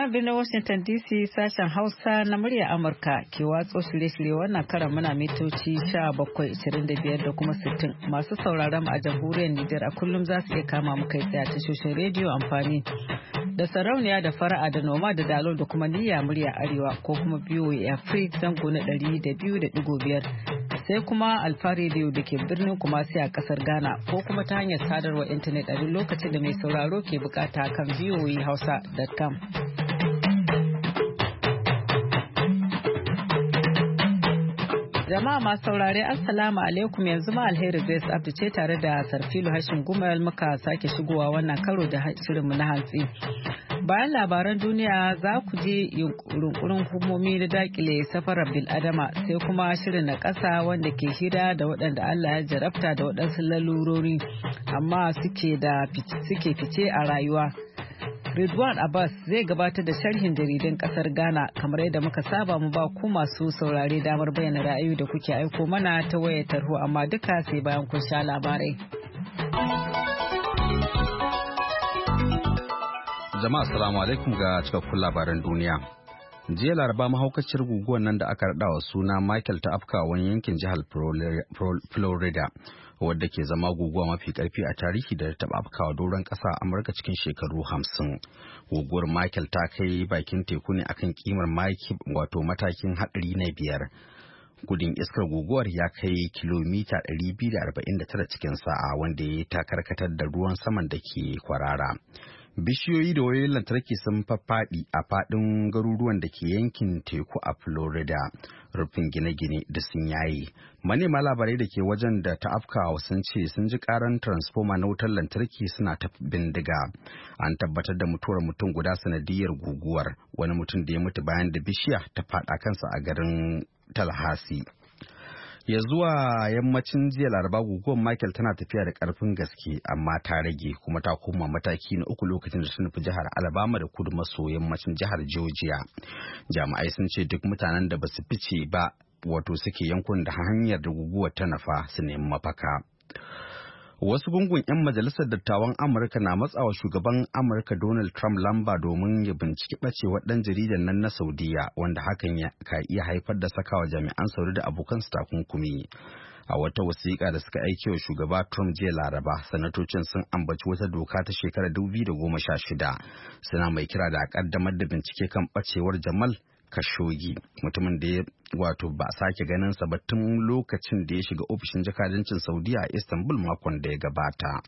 nan birnin Washington DC sashen Hausa na murya Amurka ke watso shirye-shirye wannan karan muna mitoci 1725 da kuma 60 masu sauraron mu a jamhuriyar Nijar a kullum za su iya kama mu kai tsaye tashoshin rediyo amfani da sarauniya da fara'a da noma da dalo da kuma niyya murya arewa ko kuma BOA Africa zango na 200.5 sai kuma Alfa Radio da ke birnin Kumasi a kasar Ghana ko kuma ta hanyar sadarwar intanet a duk lokacin da mai sauraro ke bukata kan voahausa.com. Jama'a masu saurare Assalamu alaikum yanzu ma Alheri Grace Abdu ce tare da Sarfilu Hashin Gumal muka sake shigowa wannan karo da shirinmu na hantsi. Bayan labaran duniya za ku je yunkurin hukumomi da dakile safarar bil'adama sai kuma shirin na ƙasa wanda ke hira da waɗanda Allah ya jarabta da waɗansu lalurori amma suke fice a rayuwa. Ridwan Abbas zai gabatar da sharhin jaridun ƙasar Ghana kamar yadda muka saba mu ba ku masu saurare damar bayyana ra'ayoyi da kuke aiko mana ta wayar tarho amma duka sai bayan kun sha labarai. Jama'a assalamu alaikum ga cikakkun labaran duniya. Jiya Laraba mahaukaciyar guguwar nan da aka raɗa wa suna Michael ta afka wani yankin jihar Florida wadda ke zama guguwa mafi karfi a tarihi da ta taɓa afkawa doron ƙasa a Amurka cikin shekaru 50. Guguwar Michael ta kai bakin teku ne akan kimar wato matakin haɗari na 5. Gudun iskar guguwar ya kai kilomita 249 cikin sa'a wanda ya ta karkatar da ruwan saman da ke kwarara. Bishiyoyi da wayoyin lantarki sun faffaɗi a faɗin garuruwan da ke yankin teku a Florida. Rufin gine-gine da sun yayi. Manema labarai da ke wajen da ta afkawa sun ce sun ji karan transfoma na wutar lantarki suna ta bindiga. An tabbatar da mutuwar mutum guda sanadiyar guguwar. Wani mutum da ya mutu bayan da bishiya ta faɗa kansa a garin Tallahassee. Ya zuwa yammacin jiya Laraba guguwar Michael tana tafiya da karfin gaske amma ta rage kuma ta koma mataki na 3 lokacin da ta nufi jihar Alabama da kudu maso yammacin jihar Georgia. Jami'ai sun ce duk mutanen da basu fice ba wato suke yankunan da hanyar da guguwar ta nufa su nemi mafaka. Wasu gungun 'yan majalisar dattawan Amurka na matsawa shugaban Amurka Donald Trump lamba domin ya binciki ɓacewar ɗan jaridan nan na Saudiya wanda hakan ka iya haifar da sakawa jami'an Saudi da abokansu takunkumi. A wata wasiƙa da suka aike wa shugaba Trump jiya Laraba, sanatocin sun ambaci wata doka ta shekarar 2016 suna mai kira da a ƙaddamar da bincike kan ɓacewar Jamal Khashoggi, mutumin da ya wato ba a sake ganinsa ba tun lokacin da ya shiga ofishin jakadancin Saudiya a Istanbul makon da ya gabata.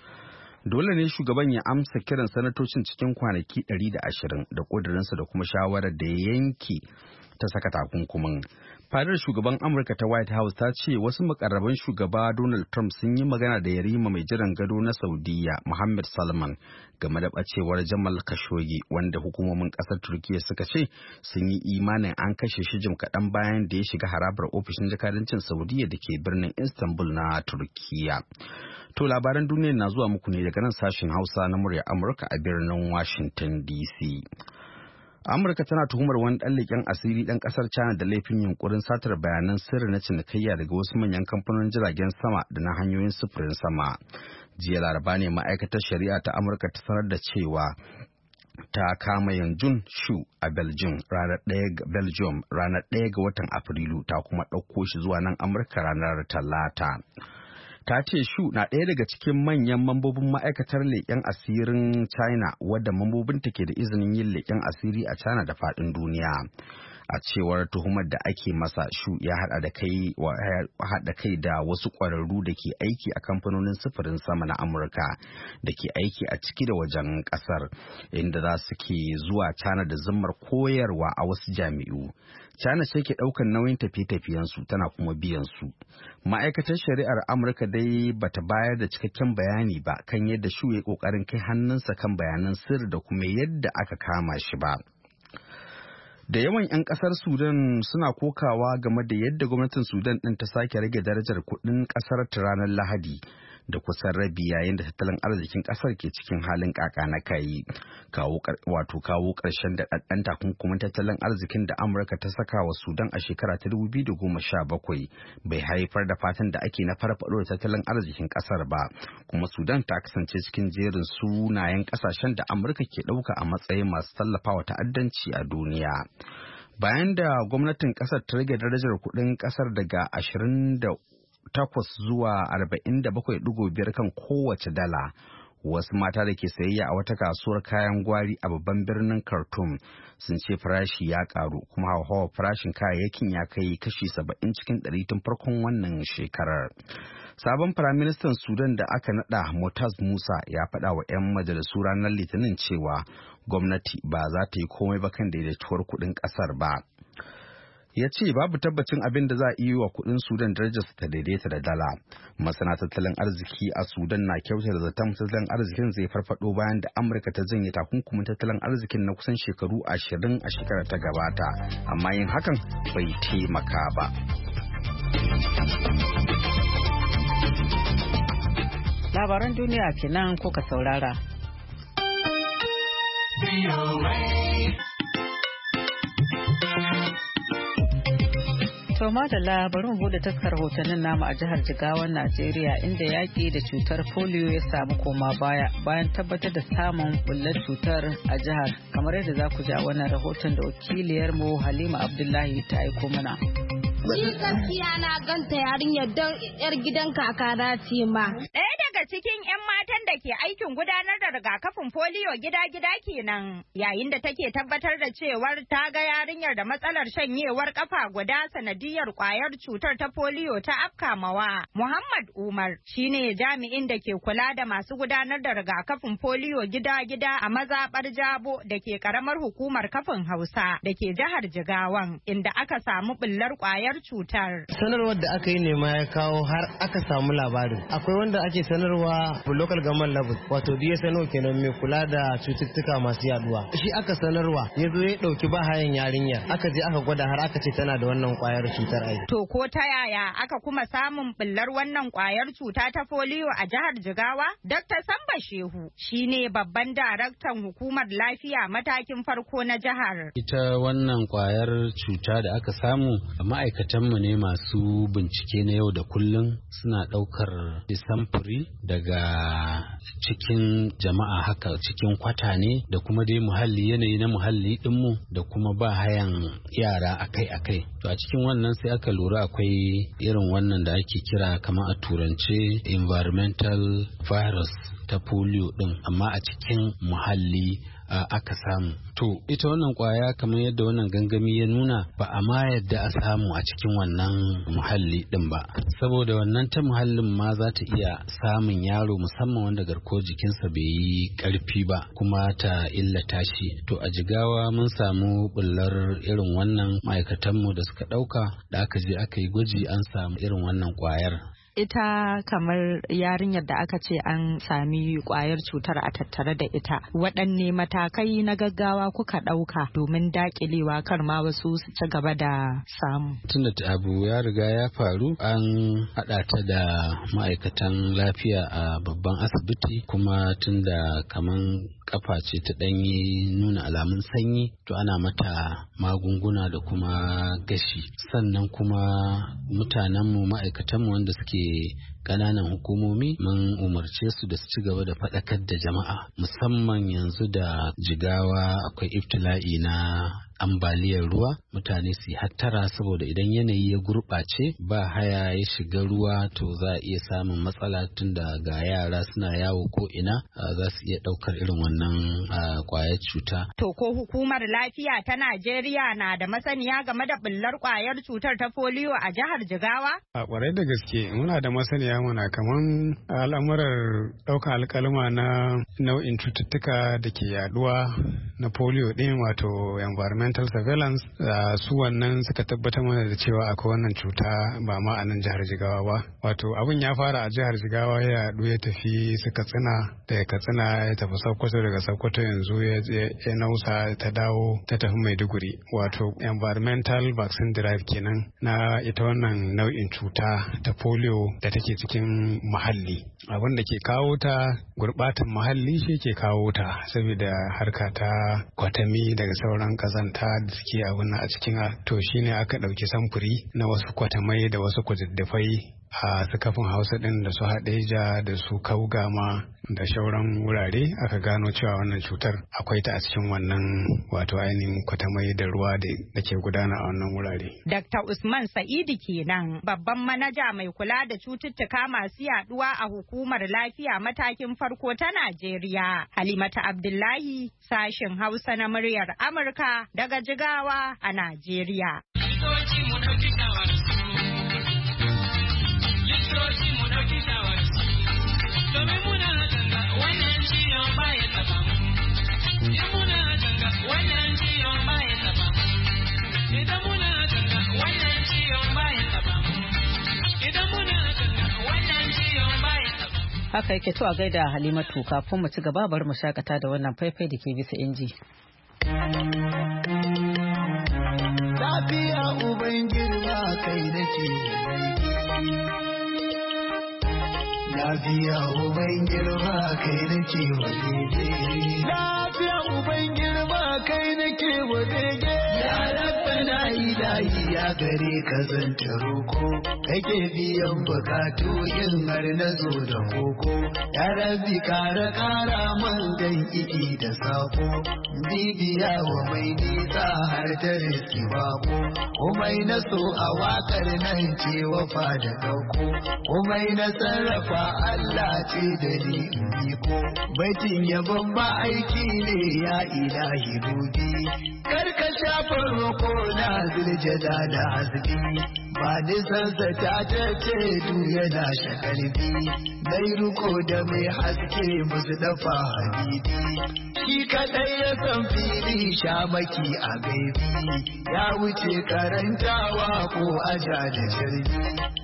Dole ne shugaban ya amsa kiran sanatocin cikin kwanaki 120 da ƙudurinsa da kuma shawarar da ya yanke ta saka takunkumin. Fadar shugaban Amurka ta White House ta ce wasu mukarraban shugaba Donald Trump sun yi magana da yarima mai jiran gado na Saudiya Mohammed Salman game da bacewar Jamal Khashoggi wanda hukumomin kasar Turkiyya suka ce sun yi imanin an kashe shi jim kaɗan bayan da ya shiga harabar ofishin jakadancin Saudiya da ke birnin Istanbul na Turkiyya. To labaran duniya na zuwa muku ne daga nan sashen Hausa na murya Amurka a birnin Washington DC. Amurka tana tuhumar wani ɗan leƙen asiri ɗan ƙasar China da laifin yunkurin satar bayanan sirri na cinikayya daga wasu manyan kamfanonin jiragen sama da na hanyoyin sufurin sama. Jiya Laraba ne ma'aikatar shari'a ta Amurka ta sanar da cewa ta kama Yanjun Shu a Belgium ranar 1 ga watan Afrilu ta kuma ɗauko shi zuwa nan Amurka ranar Talata. Ta ce Shu na ɗaya daga cikin manyan mambobin ma'aikatar leƙen asirin China wadda mambobinta ke da izinin yin leƙen asiri a China da faɗin duniya. A cewar tuhumar da ake masa, Shu ya haɗa kai da wasu ƙwararru da ke aiki a kamfanonin sufurin sama na Amurka da ke aiki a ciki da wajen ƙasar, inda za su ke zuwa China da zimmar koyarwa a wasu jami'u. China ce ke ɗaukar nauyin tafiye-tafiyensu tana kuma biyan su. Ma'aikatar shari'ar Amurka dai bata bayar da cikakken bayani ba kan yadda Shu ya ƙoƙarin kai hannunsa kan bayanan sirri da kuma yadda aka kama shi ba. Da yawan 'yan kasar Sudan suna kokawa game da yadda gwamnatin Sudan ɗin ta sake rage darajar kuɗin ƙasar ta ranar Lahadi da kusan rabi yayin da tattalin arzikin ƙasar ke cikin halin kaka na kai. Kawo ƙarshen da ɗanɗan takunkumin tattalin arzikin da Amurka ta saka wa Sudan a shekara ta 2017 bai haifar da fatan da ake na farfaɗo da tattalin arzikin ƙasar ba, kuma Sudan ta kasance cikin jerin sunayen ƙasashen da Amurka ke ɗauka a matsayin masu tallafawa ta'addanci a duniya. Bayan da gwamnatin ƙasar ta rage darajar kuɗin ƙasar daga 28 zuwa 47.5 kan kowace dala, wasu mata da ke sayayya a wata kasuwar kayan gwari a babban birnin Khartoum sun ce farashi ya karu, kuma hauhawar farashin kayayyakin ya kai kashi 70 cikin 100 tun farkon wannan shekarar. Sabon Firaministan Sudan da aka nada Motaz Musa ya faɗa wa 'yan majalisu ranar Litinin cewa gwamnati ba za ta yi komai ba kan daidaituwar kuɗin ƙasar ba. Ya ce babu tabbacin abin da za a yi wa kuɗin Sudan darajarsa ta daidaita da dala. Masana tattalin arziki a Sudan na kyautar da zaton tattalin arzikin zai farfado bayan da Amurka ta janye takunkumin tattalin arzikin na kusan shekaru 20 a shekarar ta gabata, amma yin hakan bai taimaka ba. Labaran duniya kenan kuka saurara. To madalla, bari mu bude taskar hotunan namu a jihar Jigawan Najeriya, inda yaƙi da cutar polio ya samu koma baya bayan tabbatar da samun bullar cutar a jihar, kamar yadda za ku ji a wannan rahoton da wakiliyarmu Halima Abdullahi ta aiko mana. Ni gaskiya na ganta yarinyar don yar gidan kakana ce ma. Ɗaya daga cikin 'yan matan da ke aikin gudanar da rigakafin polio gida-gida kenan, yayin da take tabbatar da cewar ta ga yarinyar da matsalar shanyewar kafa guda sanadiyar kwayar cutar ta polio ta afkamawa. Muhammad Umar shine jami'in da ke kula da masu gudanar da rigakafin polio gida-gida a mazaɓar Jabo da ke karamar hukumar kafin Hausa da ke jihar Jigawan, inda aka samu bullar kwayar cutar. Sanarwar da aka yi ne ma ya kawo har aka samu labarin. Akwai wanda ake sanarwa local government level, wato DSNO kenan, mai kula da cututtuka masu yaduwa. Shi aka sanarwa, ya zo ya dauki bahayan yarinyar, aka je aka gwada har aka ce tana da wannan kwayar cutar ai. To ko ta yaya aka kuma samun bullar wannan kwayar cuta ta polio a jihar Jigawa? Dr. Samba Shehu shine babban daraktan hukumar lafiya matakin farko na jihar. Ita wannan kwayar cuta da aka samu, ma'aikatanmu ne masu bincike na yau da kullum suna ɗaukar samfuri daga cikin jama'a, haka cikin kwata ne da kuma dai muhalli, yanayi na muhalli ɗinmu da kuma ba hayan yara akai-akai. To a cikin wannan sai aka lura akwai irin wannan da ake kira kamar a turance environmental virus ta polio ɗin, amma a cikin muhalli aka samu. To ita wannan kwaya kamar yadda wannan gangami ya nuna, ba a ma yadda a samu a cikin wannan muhalli din ba, saboda wannan ta muhallin ma za ta iya samun yaro, musamman wanda garkuwar jikinsa bai yi karfi ba, kuma ta illata shi. To a Jigawa mun samu bullar irin wannan, ma'aikatanmu da suka ɗauka da aka je aka yi gwaji an samu irin wannan kwayar. Ita kamar yarinyar da aka ce an sami kwayar cutar a tattare da ita, waɗanne matakai na gaggawa kuka ɗauka domin daƙilewa kar ma wasu su ci gaba da samu? Tunda abu ya riga ya faru, an haɗa ta da ma'aikatan lafiya a babban asibiti, kuma tunda kaman kafa ce ta ɗanyi nuna alamun sanyi, to ana mata magunguna da kuma gashi. Sannan kuma mutanenmu, ma'aikatanmu wanda suke ƙananan hukumomi, mun umarce su da su ci gaba da faɗakar da jama'a, musamman yanzu da Jigawa akwai iftila'i na ambaliyar ruwa. Mutane su hattara, saboda idan yanayi ya gurɓace, ba haya ya shiga ruwa, to za a iya samun matsala, tunda ga yara suna yawo ko ina, za su iya ɗaukar irin wannan ƙwayar cuta. To ko hukumar lafiya ta Najeriya na da masaniya game da bullar ƙwayar cutar ta polio a jihar Jigawa? A ƙwarai da gaske muna da masaniya, muna kaman al'amurar ɗaukar alƙaluma na nau'in cututtuka da ke yaduwa na polio ɗin, wato environmental surveillance. Su wannan suka tabbatar mana da cewa akwai wannan cuta ba ma a nan jihar Jigawa ba. Wato abin ya fara a jihar Jigawa, ya yaɗu ya tafi su Katsina, daga Katsina ya tafi Sokoto, daga Sokoto yanzu ya nausa ta dawo ta tafi Maiduguri. Wato environmental vaccine drive kenan na ita wannan nau'in cuta ta polio da take cikin muhalli. Abin da ke kawo ta gurbatan muhalli shi ke kawo ta, saboda harka ta kwatami daga sauran kazanta da suke abin a cikin, to shine aka ɗauki samfuri na wasu kwatamai da wasu kududdufai a su kafin Hausa ɗin da su Haɗeja da su Kaugama da shauran wurare aka gano cewa wannan cutar akwai ta a cikin wannan wato ainihin kwatamai da ruwa da ke gudana a wannan wurare. Dr. Usman Sa'idu kenan, babban manaja mai kula da cututtuka masu yaduwa a hukumar lafiya matakin farko ta Najeriya. Halimatu Abdullahi, sashin Hausa na muryar Amurka daga Jigawa a Najeriya. Haka yake, to a gaida Halimatu. Kafin mu ci gaba bari mu shakata da wannan faifai da ke bisa inji. Lafiya uban girma kai nake, lafiya uban girma kai nake wadege, lafiya uban girma kai nake wadege. Ya rabbana ilahi ya gare ka zanta roko, kake biyan bukatu yin har na zo da koko. Ya rabbi kara man dan iki da sako, bibiya wa mai nisa har ta riski bako. Komai na so a wakar nan ce wafa da dauko, komai na sarrafa Allah ce da ni in biko. Baitin yabon ba aiki ne ya ilahi dubi, karka shafa roko na ziljada da hasbi. Ba nisansa ta ce du yana shakalbi, dai ruko da mai haske musu dafa habibi. Shi kadai ya san fili shamaki a gaibi, ya wuce karantawa ko aja da jirgi.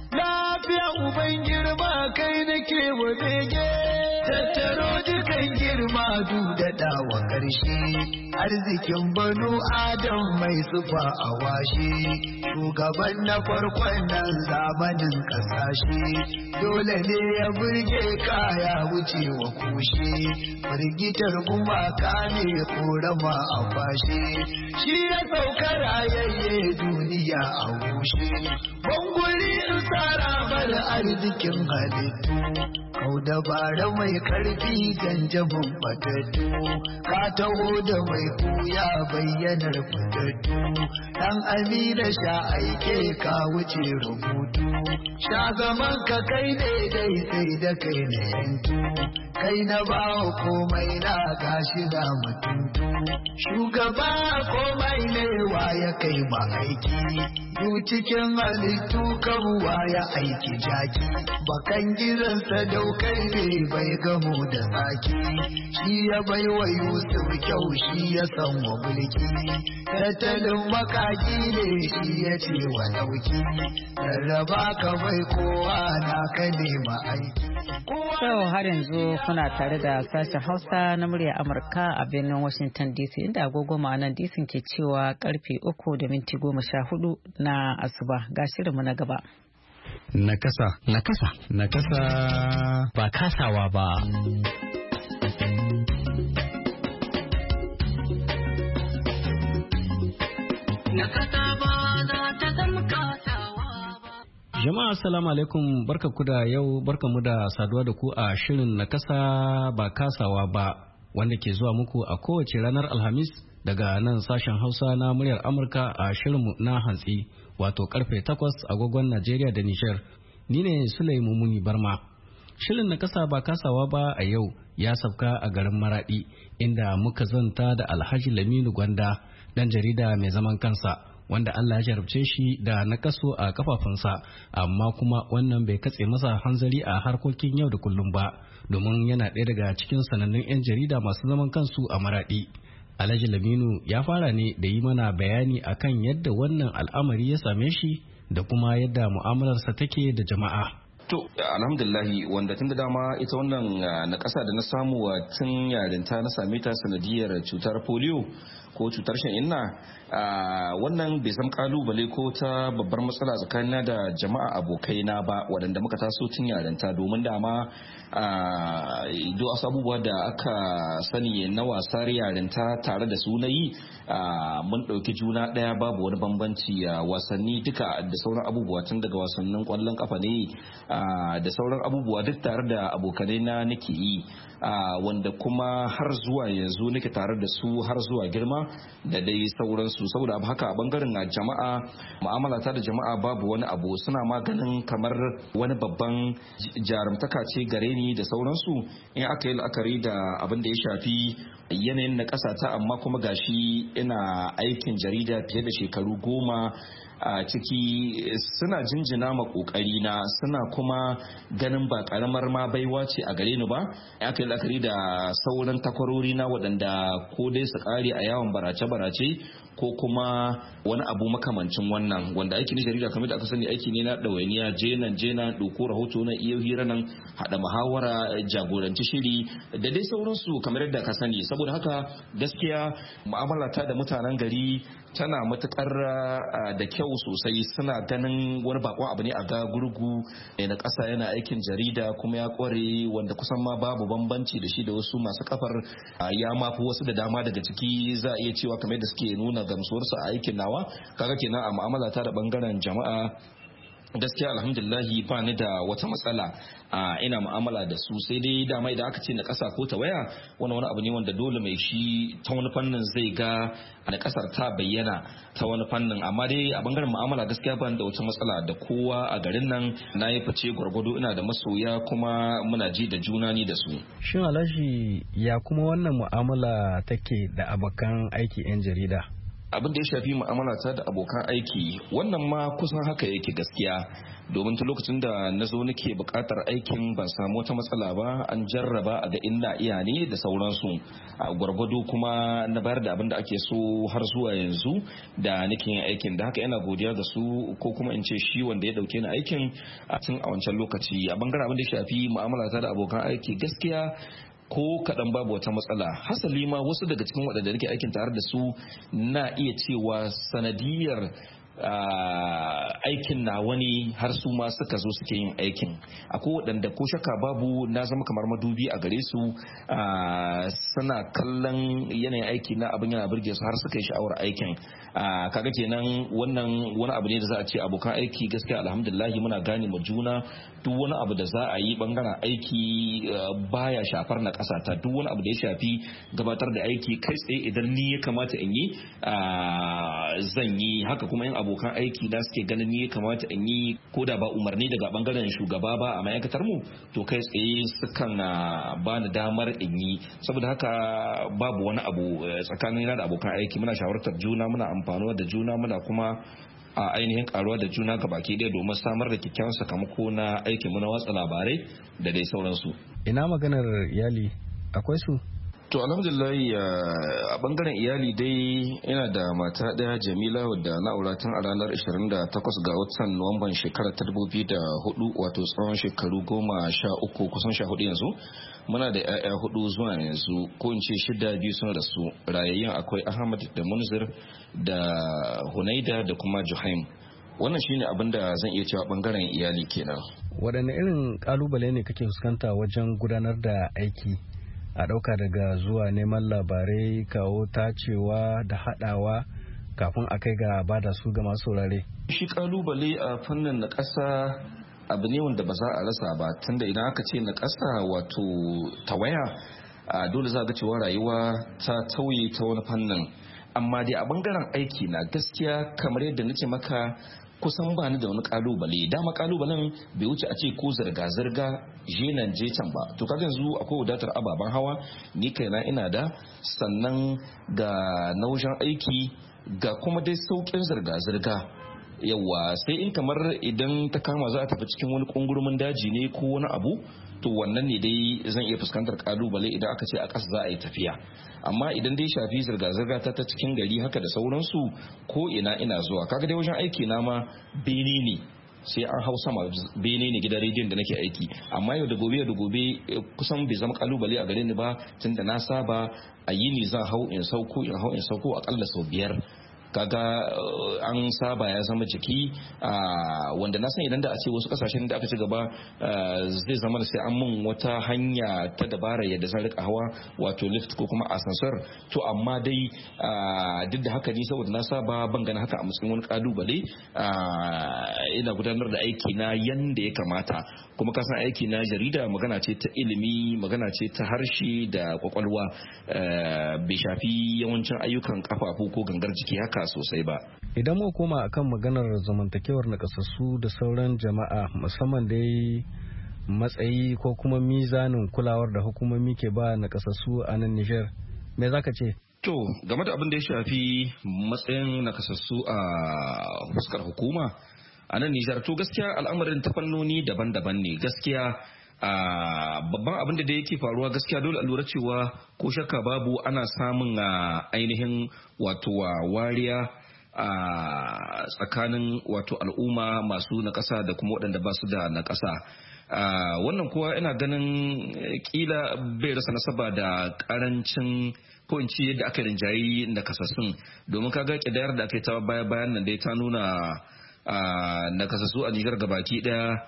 Lafiya uban girma kai nake wa bege, tattaro dukan girma dudada wa ƙarshe. Arzikin banu Adam mai sufa a washe, shugaban na farkon nan zamanin ƙasashe. Dole ne ya burge kaya wuce wa kushe, firgitar gumaka ne korama a kwashe. Shi ya sauka rayayye duniya a gushe, banguri in tsara bar arzikin halittu. Kau dabara mai karfi janjabin fatattu, ka taho da mai kuya bayyanar fatattu. Dan Amina sha aike ka wuce rubutu, sha zaman ka kai daidai sai da kai na yantu. Kai na bawa komai na gashi na mutuntu, shugaba komai ne ya kai ma aiki. Du cikin halittu kan ya aiki jaki, bakan gidansa daukai ne bai gamo da tsaki. Shi ya bai wa Yusuf kyau, shi ya san wa mulki, tattalin makaki ne shi ya ce wa dauki. Rarraba ka bai kowa na ka nema aiki. Yau har yanzu kuna tare da sashen Hausa na murya Amurka a birnin Washington DC, inda agogo ma'anan DC ke cewa karfe 3:14 na asuba. Ga shirinmu na gaba. Nakasa. Nakasa. Nakasa. Ba kasawa ba. Nakasa ba za ta zama kasawa ba. Jama'a assalamu alaikum, barkanku da yau, barkanmu da saduwa da ku a shirin Nakasa ba kasawa ba, wanda ke zuwa muku a kowace ranar Alhamis daga nan sashen Hausa na muryar Amurka a shirinmu na hantsi, wato karfe 8 agogon Najeriya da Nijar. Ni ne Sulaimu Muni Barma. Shirin Nakasa ba kasawa ba a yau ya sauka a garin Maradi, inda muka zanta da Alhaji Laminu Gwanda, dan jarida mai zaman kansa, wanda Allah ya jarabce shi da nakaso a kafafunsa, amma kuma wannan bai katse masa hanzari a harkokin yau da kullum ba, domin yana ɗaya daga cikin sanannun 'yan jarida masu zaman kansu a Maradi. Alhaji Laminu ya fara ne da yi mana bayani akan yadda wannan al'amari ya same shi da kuma yadda mu'amalarsa take da jama'a. To alhamdulillahi, wanda tun da dama ita wannan na ƙasa da na samu tun yarinta na same ta sanadiyar cutar polio ko cutar shan inna, wannan bai zama kalubale ko ta babbar matsala tsakanina da jama'a abokaina ba waɗanda muka taso tun yarinta, domin dama duk wasu abubuwa da aka sani na wasar yarinta tare da su na yi, mun ɗauki juna ɗaya, babu wani bambanci. Wasanni duka da sauran abubuwa, tun daga wasannin ƙwallon kafa ne da sauran abubuwa duk tare da abokanai na nake yi, wanda kuma har zuwa yanzu nake tare da su har zuwa girma da dai sauransu. Saboda abu haka a bangaren jama'a, mu'amala ta da jama'a babu wani abu, suna maganin kamar wani babban jarumtaka ce gare ni da sauransu in aka yi la'akari da abin da ya shafi yanayin na ƙasa ta, amma kuma gashi ina aikin jarida fiye da shekaru 10 a ciki. Suna jinjina ma kokari na, suna kuma ganin ba karamar ma baiwa ce a gare ni ba. Aka yi la'akari da sauran takwarori na waɗanda ko dai su kare a yawon barace-barace ko kuma wani abu makamancin wannan, wanda aiki ne jarida kamar da aka sani aiki ne na ɗawainiya, jena ɗauko rahoto na iya hira nan, haɗa muhawara, jagoranci shiri da dai sauransu kamar yadda ka sani. Saboda haka gaskiya mu'amala ta da mutanen gari tana matukar da kyau sosai. Suna ganin wani bakon abu ne a ga gurgu na ƙasa yana aikin jarida kuma ya kware, wanda kusan ma babu bambanci da shi da wasu masu kafar, ya mafi wasu da dama daga ciki, za a iya cewa kamar da suke nuna gamsuwarsu a aikin nawa. Kaga kenan a mu'amala ta da bangaren jama'a gaskiya alhamdulillahi ba ni da wata matsala, ina mu'amala da su. Sai dai dama idan aka ce na ƙasa ko ta waya, wani abu ne wanda dole mai shi ta wani fannin zai ga na ƙasar ta bayyana ta wani fannin. Amma dai a bangaren mu'amala gaskiya ba ni da wata matsala da kowa a garin nan. Na yi fice gwargwado, ina da masoya kuma muna ji da juna ni da su. Shin Alhaji, ya kuma wannan mu'amala take da abokan aiki 'yan jarida? Abin da ya shafi mu'amala ta da abokan aiki, wannan ma kusan haka yake gaskiya, domin ta lokacin da na zo nake bukatar aikin ban samu wata matsala ba, an jarraba a ga inda iya ne da sauransu a gwargwado, kuma na bayar da abin da ake so har zuwa yanzu da nake yin aikin. Da haka ina godiya da su, ko kuma in ce shi wanda ya dauke ni aikin a tun a wancan lokaci. A bangaren abin da ya shafi mu'amala ta da abokan aiki, gaskiya ko kaɗan babu wata matsala. Hasali ma wasu daga cikin waɗanda nake aikin tare da su na iya cewa sanadiyar aikin na wani har su ma suka zo suke yin aikin. Akwai waɗanda ko shaka babu na zama kamar madubi a gare su, suna kallon yanayin aiki na abin yana burge su har suka yi sha'awar aikin. Kaga kenan wannan wani abu ne da za a ce abokan aiki gaskiya alhamdulillahi muna gane mu juna. Duk wani abu da za a yi bangaren aiki baya shafar na ƙasa ta. Duk wani abu da ya shafi gabatar da aiki kai tsaye idan ni ya kamata in yi zan yi. Haka kuma in abokan aiki da suke ganin ni ya kamata in yi, ko da ba umarni daga bangaren shugaba ba a ma'aikatar mu, to kai tsaye sukan ba ni damar in yi. Saboda haka babu wani abu tsakanin da abokan aiki. Muna shawartar juna, muna amfanuwa da juna, muna kuma a ainihin karuwa da juna ga baki ɗaya domin samar da kyakkyawan sakamako na aikin mu na watsa labarai da dai sauransu. Ina maganar iyali, akwai su? To alhamdulillah, a bangaren iyali dai ina da mata daya Jamila, wadda na aura tun a ranar 28 ga watan Nuwamban shekarar 2004, wato tsawon shekaru 13 kusan 14 yanzu. Muna da 'ya'ya 4 zuwa yanzu, ko in ce 6, 2 suna da su. Rayayyun akwai Ahmad da Munzir da Hunaida da kuma Juhaim. Wannan shine abin da zan iya cewa bangaren iyali kenan. Waɗanne irin kalubale ne kake fuskanta wajen gudanar da aiki? A ɗauka daga zuwa neman labarai, kawo tacewa da haɗawa kafin a kai ga bada su ga masu saurare. Shi kalubale a fannin na ƙasa abu ne wanda ba za a rasa ba, tunda idan aka ce na ƙasa wato tawaya, dole za a ga cewa rayuwa ta tauye ta wani fannin. Amma dai a bangaren aiki na gaskiya kamar yadda nace maka, kusan ba ni da wani kalubale. Dama kalubalen bai wuce a ce ko zirga-zirga je nan je can ba. To kaga yanzu akwai wadatar ababen hawa, ni kaina ina da, sannan ga naushin aiki, ga kuma dai saukin zirga-zirga. Yawa sai in kamar idan ta kama za a tafi cikin wani kungurumin daji ne ko wani abu, to wannan ne dai zan iya fuskantar kalubale idan aka ce a ƙasa za a yi tafiya. Amma idan dai shafi zirga-zirga ta cikin gari haka da sauransu, ko ina zuwa. Kaga dai wajen aiki na ma bene ne, sai an hau sama bene ne gidan rediyon da nake aiki, amma yau da gobe kusan bai zama kalubale a gare ni ba, tunda na saba a yini zan hau in sauko akalla sau 5. kaga an saba ya zama jiki, wanda na san idan da a ce wasu kasashen da aka ci gaba zai zama da sai an mun wata hanya ta dabara yadda zan rika hawa, wato lift ko kuma ascensor. To amma dai duk da haka ni saboda na saba ban gana haka a matsayin wani kalubale, ina gudanar da aiki na yanda ya kamata. Kuma kasan aiki na jarida magana ce ta ilimi, magana ce ta harshe da kwakwalwa, bai shafi yawancin ayyukan kafafu ko gangar jiki haka sosai ba. Idan mu koma akan maganar zamantakewar nakasassu da sauran jama'a, musamman dai matsayi ko kuma mizanin kulawar da hukumomi ke ba nakasassu a nan Nijar, me zaka ce? To, game da abin da ya shafi matsayin nakasassu a fuskar hukuma a nan Nijar, to gaskiya al'amarin ta fannoni daban-daban ne. Gaskiya babban abin da yake faruwa, gaskiya dole a lura cewa ko shakka babu ana samun ainihin wato wariya a tsakanin wato al'umma masu nakasa da kuma waɗanda ba su da nakasa. Wannan kuwa ina ganin kila bai rasa nasaba da karancin ko in ci yadda aka rinjayi nakasassun, domin kaga kidayar da aka yi ta bayan nan dai ta nuna nakasassu a Nijar gabaki daya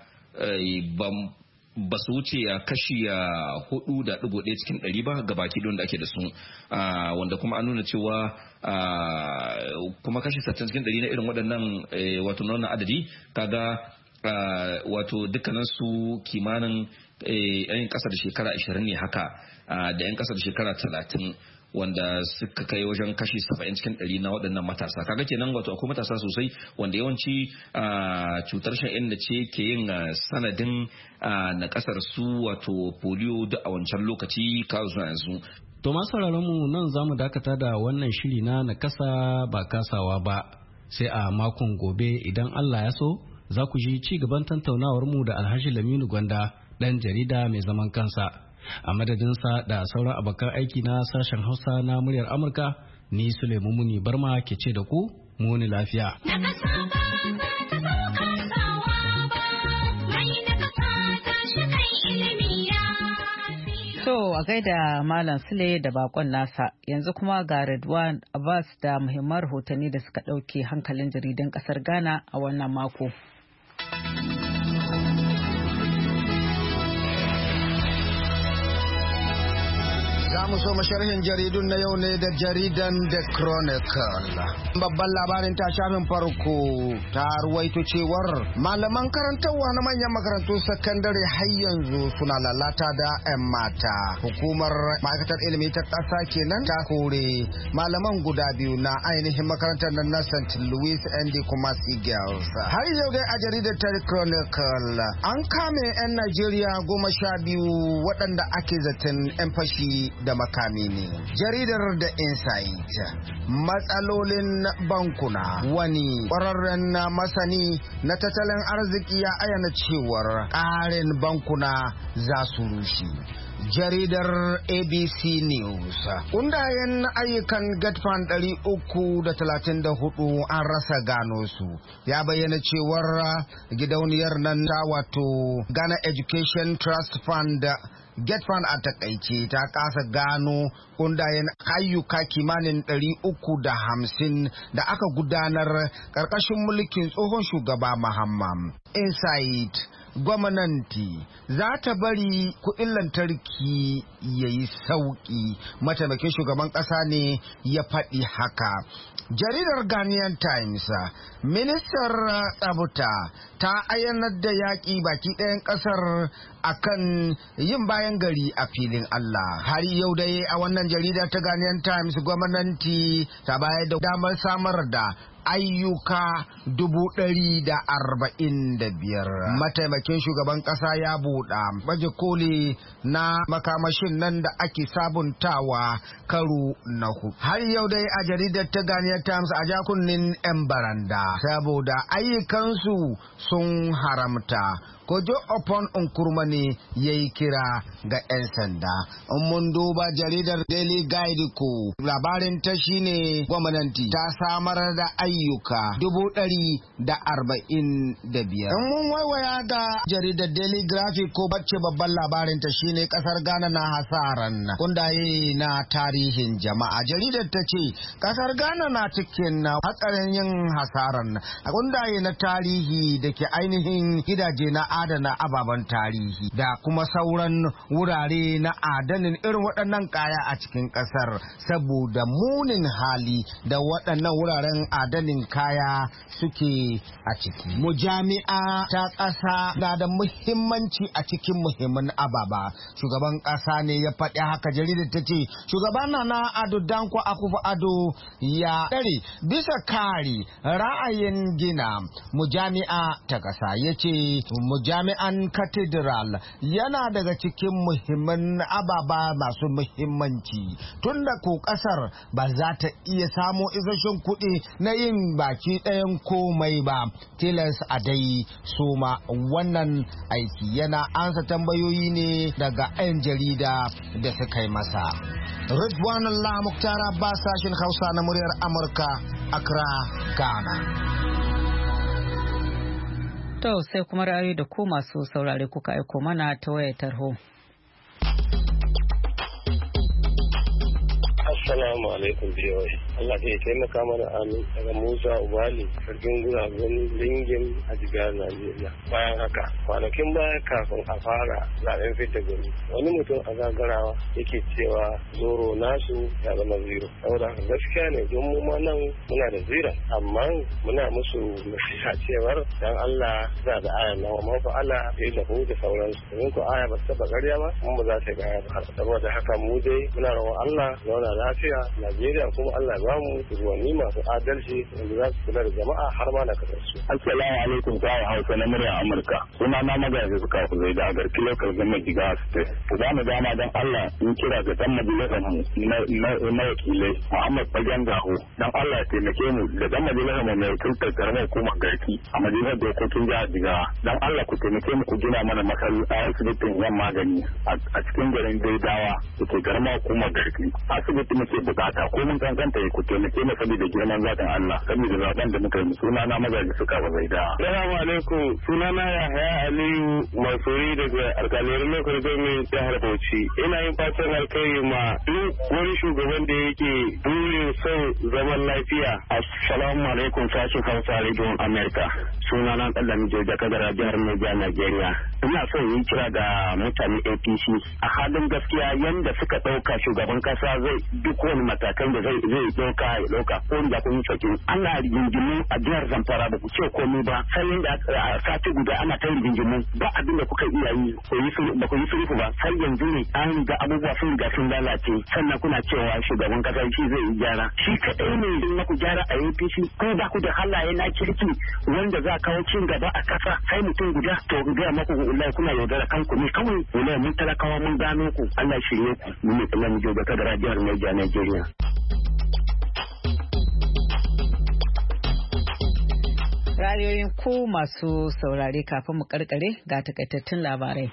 ba su wuce a kashi 4.1 cikin 100 ba gabaki don da ake da su, wanda kuma an nuna cewa kuma kashi 60 cikin 100 na irin waɗannan wato na adadi kaga wato dukkanin su kimanin yan ƙasa da shekara 20 ne haka, da yan ƙasa da shekara 30, wanda suka kai wajen kashi 70 cikin 100 na waɗannan matasa. Kaga kenan wato akwai matasa sosai wanda yawanci cutar shan ce ke yin sanadin na kasar su wato polio duk a wancan lokaci kawo zuwa yanzu. To masu mu nan za mu dakata da wannan shiri na kasa ba kasawa ba, sai a makon gobe idan Allah ya so za ku ji ci gaban tattaunawar mu da Alhaji Laminu Gwanda, ɗan jarida mai zaman kansa. A madadinsa da sauran abokan aiki na sashen Hausa na muryar Amurka, ni Suleiman Muni Barma ke ce da ku muni lafiya. To a gaida Malam Sule da bakon nasa, yanzu kuma ga Redwan Abbas da muhimman rahotanni da suka ɗauke hankalin jaridan ƙasar Ghana a wannan mako. Za mu so sharhin jaridun na yau ne da jaridan The Chronicle. Babban labarin ta shafin farko ta ruwaito cewar malaman karantarwa na manyan makarantun sakandare har yanzu suna lalata da 'yan mata. Hukumar ma'aikatar ilimi ta ƙasa kenan ta kore malaman guda biyu na ainihin makarantar na St. Louis and Kumasi Girls. Har yau dai a jaridar ta The Chronicle an kame 'yan Najeriya 12 waɗanda ake zaton 'yan fashi da makami ne. Jaridar da Insight, matsalolin bankuna, wani ƙwararren masani na tattalin arziki ya ayyana cewar ƙarin bankuna za su rushe. Jaridar ABC News, kundayen ayyukan GetFund 334 an rasa gano su. Ya bayyana cewar gidauniyar nan ta wato Ghana Education Trust Fund GetFund a takaice ta kasa gano kundayen ayyuka kimanin 350 da aka gudanar karkashin mulkin tsohon shugaba Mahama. Insight, gwamnati za ta bari kuɗin lantarki ya yi sauƙi. Mataimakin shugaban ƙasa ne ya faɗi haka. Jaridar Ghanaian Times, ministar tsabta ta ayyanar da yaƙi baki ɗayan ƙasar akan yin bayan gari a filin Allah. Har yau dai a wannan jarida ta Ghanaian Times, gwamnati ta bayar da damar samar da ayyuka 145. Mataimakin shugaban kasa ya buɗa baje koli na makamashin nan da ake sabuntawa karo na hudu. Har yau dai a jaridar ta Ghanaian Times a jakunnin 'yan baranda saboda ayyukansu sun haramta Kojo Opon Nkrumah ne ya yi kira ga 'yan sanda. In mun duba jaridar Daily Guide ko labarin ta shine gwamnati ta samar da ayyuka 145. In mun waiwaya ga jaridar Daily Graphic ko bacce babban labarin ta shine kasar Ghana na hasaran kundaye na tarihin jama'a. Jaridar ta ce kasar Ghana na cikin hatsarin yin hasaran kundaye na tarihi da ke ainihin gidaje na adana ababen tarihi da kuma sauran wurare na adanin irin waɗannan kaya a cikin ƙasar saboda munin hali da waɗannan wuraren adanin kaya suke a ciki. Mujami'a ta ƙasa na da muhimmanci a cikin muhimman ababa. Shugaban ƙasa ne ya faɗi haka. Jaridar ta ce shugaban Nana Addo Dankwa Akufo-Addo ya ɗare bisa kare ra'ayin gina mujami'a ta ƙasa. Ya ce mujami'an cathedral yana daga cikin muhimman ababa masu muhimmanci tunda ko ƙasar ba za ta iya samo isasshen kuɗi na yin baki ɗayan komai ba, tilas a dai soma wannan aiki. Yana ansa tambayoyi ne daga 'yan jarida da suka yi masa. Ridwan Allah Mukhtar Abbas, sashin Hausa na muryar Amurka, Accra, Ghana. To sai kuma ra'ayi da ku masu saurare kuka aiko mana ta wayar tarho. Assalamu alaikum biyoyi. Allah ya taimaka mana amin daga Musa Ubali, sarkin guragun Lingin a jigar Najeriya. Bayan haka, kwanakin baya kafin a fara zaben fita gani, wani mutum a Zagarawa yake cewa zoro nasu ya zama zero. Saboda gaskiya ne don mu ma nan muna da zira, amma muna musu nasiha cewar dan Allah za da aya na wa mafi Allah ya lahu da sauransu. Domin ko aya ba ta taba ƙarya ba, mun ba za ta gaya ba. Saboda haka mu dai muna rawar Allah zauna lafiya Najeriya, kuma Allah ya bamu shugabanni masu adalci wanda za su kula da jama'a har ma na kasar su. Assalamu alaikum kawai Hausa na muryar Amurka. Suna na magaji suka ku zai da garki lokal government Jigawa State. Ku ba mu dama don Allah in kira ga dan majalisar mu na wakilai Muhammad Fagen Gaho. Dan Allah ya taimake mu da dan majalisar mu mai wakiltar karamar hukumar garki a majalisar dokokin jihar Jigawa. Dan Allah ku taimake mu ku gina mana asibitin yan magani a cikin garin Daidawa da ke karamar hukumar garki. Asibiti muke bukata ko mun kankanta ku taimake mu saboda girman zatin Allah saboda zaben da muka yi. Suna na magaji suka ba zai da. Assalamu alaikum. Suna na Yahaya Aliyu Mansuri daga alƙalin lokacin gwamnatin jihar Bauchi. Ina yin fatan alkhairi ma duk wani shugaban da yake burin son zaman lafiya. Assalamu alaikum sashen Hausa Radio America. Suna na Kallami Joja Kadara jihar Niger Nigeria. Ina son yin kira ga mutane APC a halin gaskiya yanda suka ɗauka shugaban kasa zai duk wani matakan da zai ɗauka ko da kun saki. Ana rigingimu a jihar Zamfara ba ku ce komai ba sai yanda a sati guda ana ta rigingimu ba abin da kuka iya yi ba ku yi sulhu ba sai yanzu ne an ga abubuwa sun riga sun lalace sannan kuna cewa shugaban kasa shi zai yi gyara. Shi kaɗai ne in na ku gyara a APC ko ba ku da halaye na kirki wanda za kawo cin gaba a kasa sai mutum guda to ga maku wallahi kuna yaudara kanku ne kawai wallahi mun talakawa mun gano ku Allah shirye ku mun ne kallon mu joga kada rajiyar Nigeria. Ra'ayoyin ku masu saurare kafin mu karkare ga takaitattun labarai.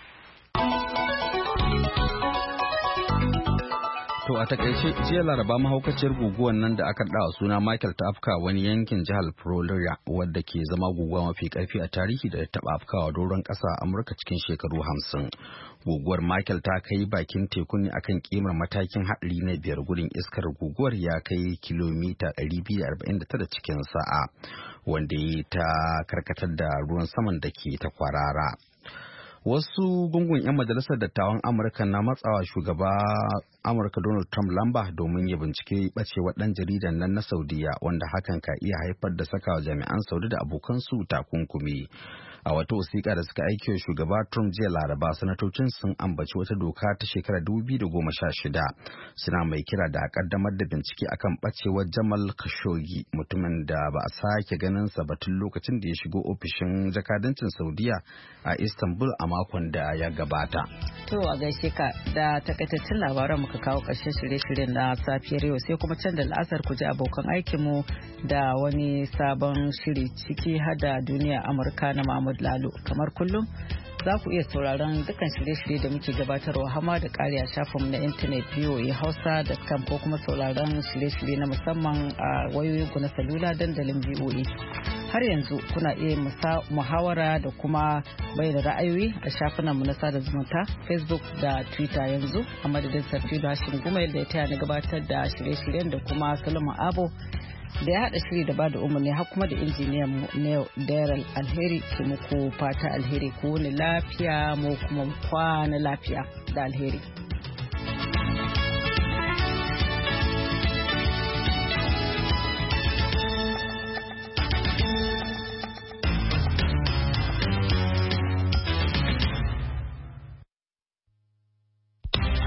To a takaice jiya Laraba mahaukaciyar guguwar nan da aka dawa suna Michael ta afka wani yankin jihar Florida wadda ke zama guguwa mafi karfi a tarihi da ta afkawa doron kasa a Amurka cikin shekaru 50. Guguwar Michael ta kai bakin teku ne akan kimar matakin haɗari na 5 gudun iskar guguwar ya kai kilomita 249 cikin sa'a wanda ya ta karkatar da ruwan saman da ke ta kwarara. Wasu gungun 'yan majalisar dattawan Amurka na matsawa shugaba Amurka Donald Trump lamba domin ya bincike ɓacewar ɗan jaridan nan na Saudiya wanda hakan ka iya haifar da sakawa jami'an Saudi da abokansu takunkumi. A wata wasiƙa da suka aiki wa shugaba Trump jiya Laraba, sanatocin sun ambaci wata doka ta shekarar 2016 suna mai kira da kaddamar da bincike akan ɓacewar Jamal Khashoggi, mutumin da ba a sake ganin sa ba tun lokacin da ya shigo ofishin jakadancin Saudiya a Istanbul a makon da ya gabata. To a gaishe ka da takaitaccen labaran muka kawo ƙarshen shirye-shiryen na safiyar yau, sai kuma can da la'asar ku ji abokan aikinmu da wani sabon shiri ciki hada duniya Amurka na Mahmud Lalo. Kamar kullum za ku iya sauraron dukkan shirye-shirye da muke gabatarwa hama da ƙari a shafinmu na intanet voahausa.com ko kuma sauraron shirye-shirye na musamman a wayoyinku na salula dandalin VOA. Har yanzu kuna iya muhawara da kuma bayyana ra'ayoyi a shafinanmu na sada zumunta Facebook da Twitter yanzu a madadin Sarfilu Hashim Guma yadda ya taya na gabatar da shirye-shiryen da kuma Solomon Abo da ya haɗa shiri da ba da umarni har kuma da injiniyan mu Neil Daryl Alheri ke muku fata alheri ko wani lafiya mu kuma kwana lafiya da alheri.